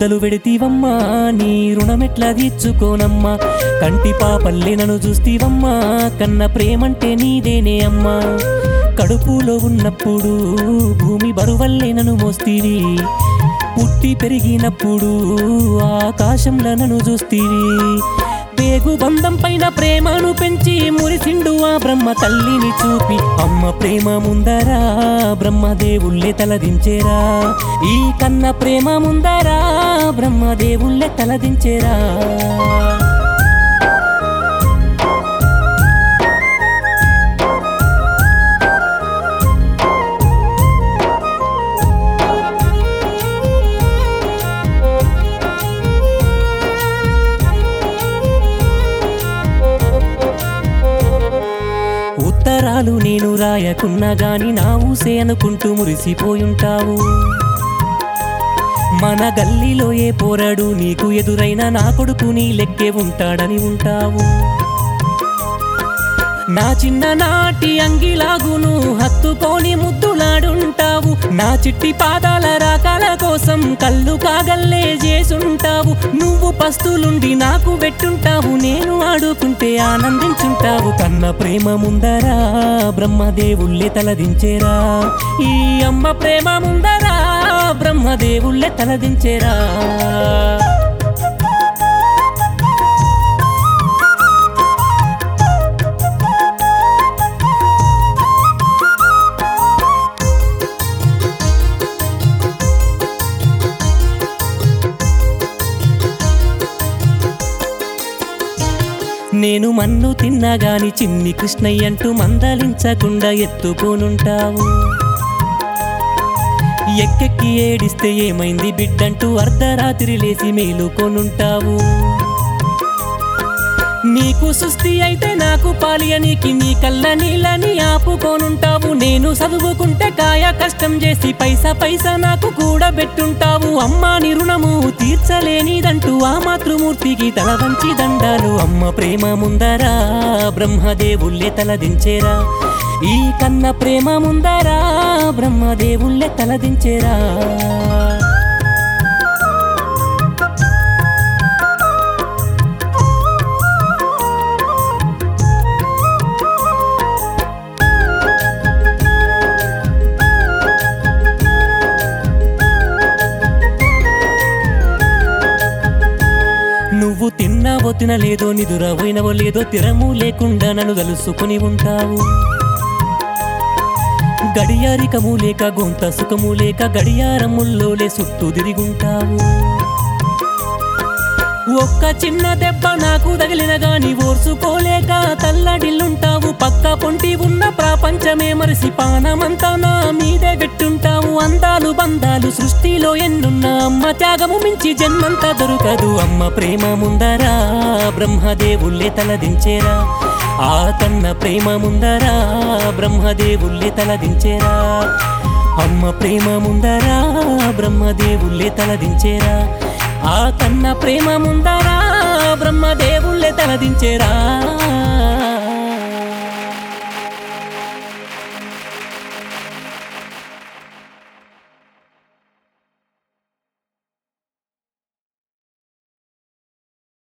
ముద్దలు పెడితీవమ్మా నీ రుణమెట్లా తీర్చుకోనమ్మా కంటి పాపల్లే నన్ను చూస్తీవమ్మా కన్న ప్రేమంటే నీదేనే అమ్మా కడుపులో ఉన్నప్పుడు భూమి బరువల్లే నన్ను మోస్తీవి పుట్టి పెరిగినప్పుడు ఆకాశంలో నన్ను చూస్తీవి పేగు బంధం పైన ప్రేమను పెంచి మురిసిండు ఆ బ్రహ్మ తల్లిని చూపి అమ్మ ప్రేమ ముందరా బ్రహ్మదేవుళ్ళే తలదించేరా ఈ కన్న ప్రేమ ముందరా బ్రహ్మదేవుళ్ళే తలదించేరా ఉత్తరాలు నేను రాయకున్నా గాని నా ఊసే అనుకుంటూ మురిసిపోయుంటావు మన గల్లీలో ఏ పోరాడు నీకు ఎదురైనా నా కొడుకు నీ లెక్కే ఉంటాడని ఉంటావు నా చిన్ననాటి అంగిలాగును హత్తుకొని ముద్దులాడుంటావు నా చిట్టి పాదాల రాకాల కోసం కళ్ళు కాగల్లే చేసుంటావు నువ్వు పస్తులుండి నాకు పెట్టుంటావు నేను ఆడుకుంటే ఆనందించుంటావు కన్న ప్రేమ ముందరా బ్రహ్మదేవుళ్ళే తలదించేరా ఈ అమ్మ ప్రేమ ముందరా బ్రహ్మదేవుళ్ళే తలదించేరా నేను మన్ను తిన్నగాని చిన్ని కృష్ణయ్య అంటూ మందలించకుండా ఎత్తుకోనుంటావు ఎక్కెక్కి ఏడిస్తే ఏమైంది బిడ్డంటూ అర్ధరాత్రి లేసి మేలుకొనుంటావు నీకు సుస్థి అయితే నాకు పాలియనికి నీ కళ్ళ నీళ్ళని ఆపుకోనుంటావు నేను చదువుకుంటే కాయ కష్టం చేసి పైసా పైసా నాకు కూడా పెట్టుంటావు అమ్మా నీ రుణము తీర్చలేనిదంటూ ఆ మాతృమూర్తికి తల వంచి దండాలు అమ్మ ప్రేమ ముందరా బ్రహ్మదేవుళ్ళే తలదించేరా ఈ కన్న ప్రేమ ముందరా బ్రహ్మదేవుళ్ళే తలదించేరా నువ్వు తిన్నావో తినలేదో నిదురపోయినవో లేదో తిరము లేకుండా నన్ను కలుసుకుని ఉంటావు గడియారికము లేక గొంత సుఖము లేక గడియారముల్లోలే చుట్టూ తిరుగుంటావు ఒక్క చిన్న దెబ్బ నాకు తగిలిన గాని ఓర్చుకోలేక తల్లడిల్లుంటావు పక్క పొంటి ఉన్న ప్రపంచమే మరిసి పానమంతా నా మీదే పెట్టుంటావు అందాలు బంధాలు సృష్టిలో ఎన్నున్న అమ్మ త్యాగము మించి జన్మంతా దొరకదు అమ్మ ప్రేమ ముందరా బ్రహ్మదేవుళ్ళే తలదించేరా ఆ కన్న ప్రేమ ముందరా బ్రహ్మదేవుళ్ళే తలదించేరా అమ్మ ప్రేమ ముందరా బ్రహ్మదేవుళ్ళే తలదించేరా ఆ కన్న ప్రేమ ముందరా బ్రహ్మదేవుళ్ళే తలదించేరా